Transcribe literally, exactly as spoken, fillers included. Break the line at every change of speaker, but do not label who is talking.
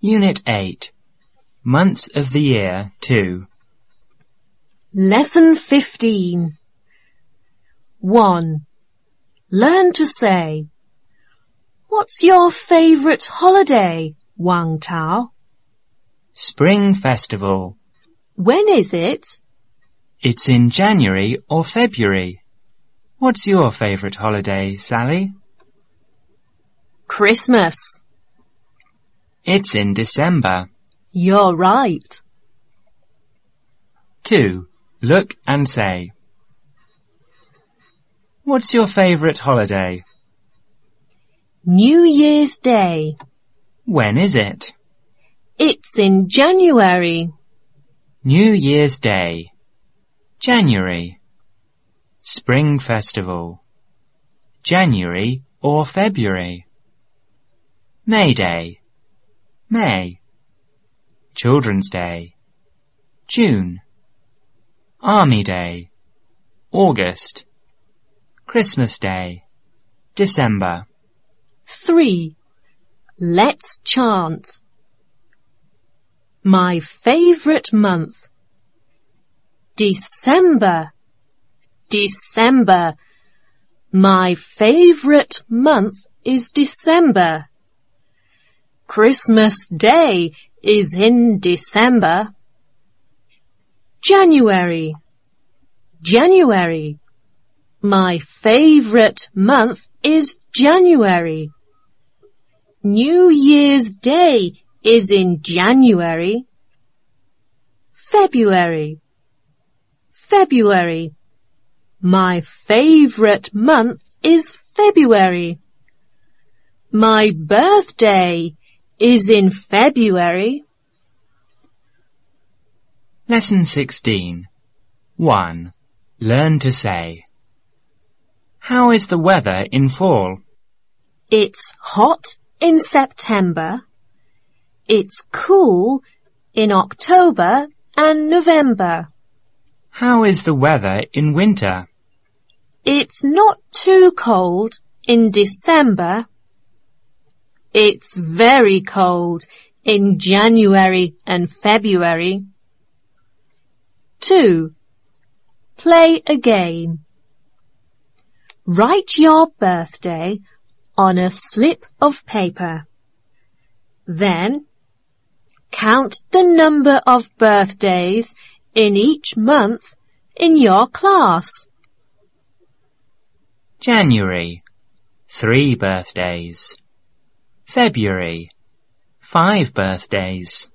Unit eight. Months of the Year two.
Lesson fifteen. one. Learn to say, "What's your favourite holiday, Wang Tao?"
Spring Festival.
When is it?
It's in January or February. What's your favourite holiday, Sally?
Christmas.
It's in December.
You're right.
two. Look and say, "What's your favourite holiday?"
New Year's Day.
When is it?
It's in January.
New Year's Day. January. Spring Festival. January or February. May Day. May. Children's Day. June. Army Day. August. Christmas Day. December.
three. Let's chant. My favourite month. December. December. My favourite month is December. Christmas Day is in December. January. January. My favourite month is January. New Year's Day is in January. February. February. My favourite month is February. My birthday is in February.
Lesson sixteen. one. Learn to say, "How is the weather in fall?"
It's hot in September. It's cool in October and November.
How is the weather in winter?
It's not too cold in December. It's very cold in January and February. two. Play a game. Write your birthday on a slip of paper. Then, count the number of birthdays in each month in your class.
January, three birthdays. February, five birthdays.